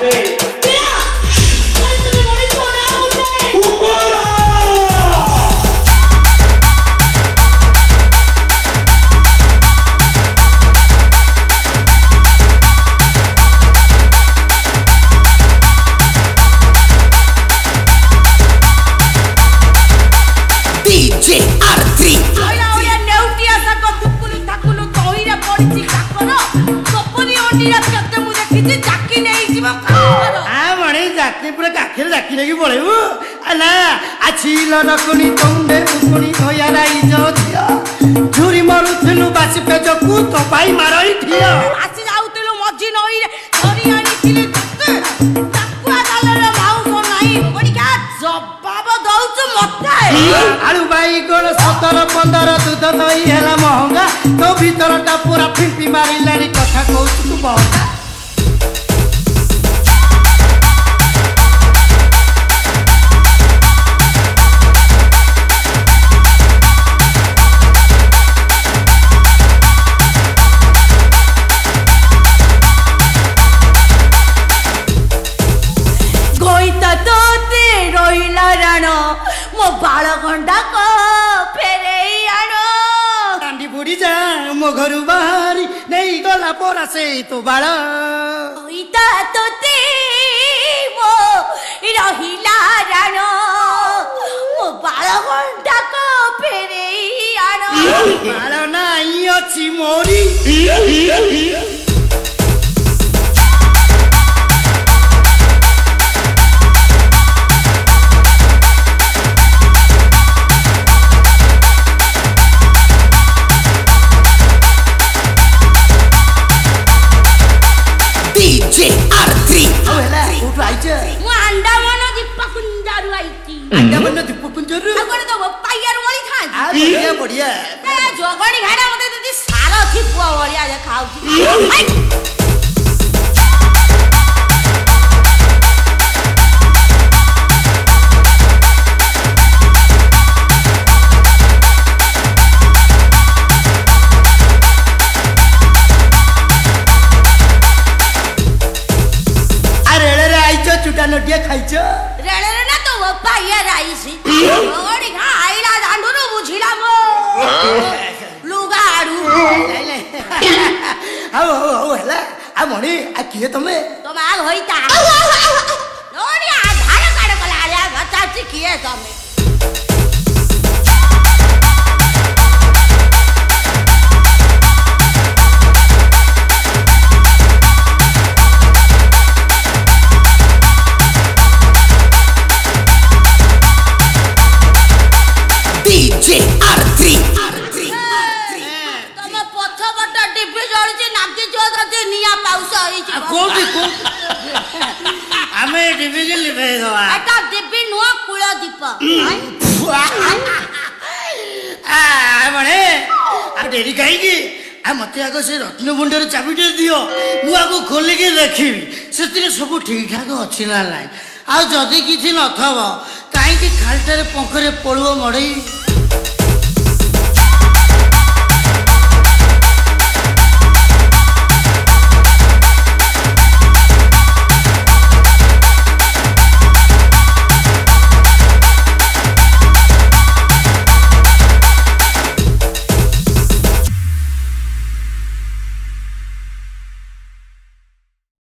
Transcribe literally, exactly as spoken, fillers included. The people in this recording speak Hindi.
रखनी तौंडे उकुनी होयाराई जो थिया झुरी मरुथलु बासी पेजकु तो पाई मारई थिया आसी जाउतलु मजी नई रे धरी आनी थिले तते ताकुआ दालरे माउस नाही बडिका जवाब दउछ मते आलू बाई गोल सत्रह पंद्रह दूध दही हैला महंगा तो भीतरटा पूरा फिंपी मारिलानी कथा कहू तू बहुत मो बाल गंडा को फेरे आनो डांडी बुड़ी जा मो घरु बाहरी नहीं गला पोरा से तो बाल ओइता तोते मो रहिला रानो मो बाल गंडा को फेरे आनो बाल नाही अछि मोरी बढ़िया बढ़िया जोगणी घाड़ा मते दीदी सारा थी पुआ वलिया जे खाऊ अरे रे आइचो चुटा नटिया खाइचो रेले रे ना तो पाइया राईसी जोगणी घा आइला दांडुरो बुझिला मो लुगाडू आओ आओ हला आ मणी आ किए तमे तो माग होइता नोनी आधार कार्ड कला आल्या गचाची किए तमे डीजे आर थ्री तमे पछ बट टीवी जळची नाकी जोदती निया पाउस होईची कोबी को हमें टीवी के लिबे दवा एटा टीवी नुआ कुळ दीप आ मणे आ डेरी काई की आ मते आगो से रत्न भंडार चाबीटे दियो मु आगो खोली के देखिबी सेतिरे सब ठीक ठाक अछि ना नाही आ जदी किछि न थबो काई की खालटारे पंखरे पळुओ मडई